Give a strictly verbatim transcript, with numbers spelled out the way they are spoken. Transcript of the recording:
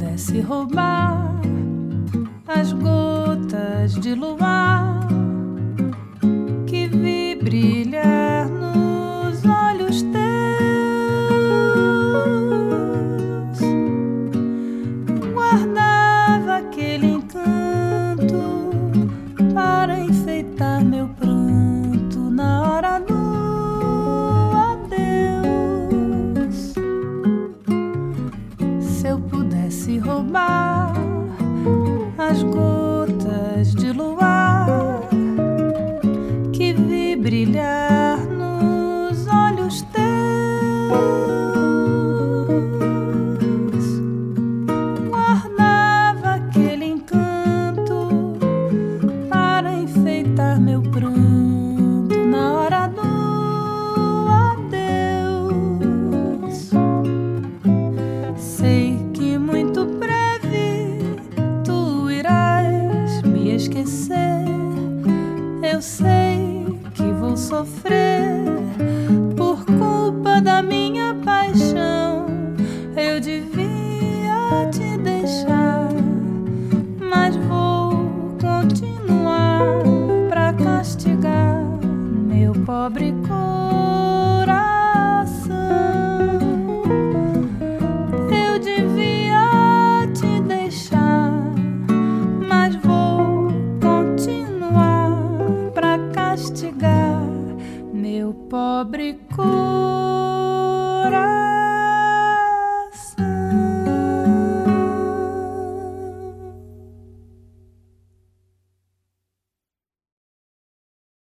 pudesse roubar as gotas de luar que vi brilhar nos olhos teus, guardava aquele encanto para enfeitar meu pranto na hora do adeus. Se eu pudesse roubar as gotas de luar que vi brilhar nos olhos teus, guardava aquele encanto para enfeitar meu pranto na hora do adeus. Sei que muito breve tu irás me esquecer, eu sei que vou sofrer por culpa da minha paixão. Eu devia te deixar, mas vou continuar pra castigar meu pobre coração. Eu devia te deixar, mas vou continuar pra castigar meu pobre coração.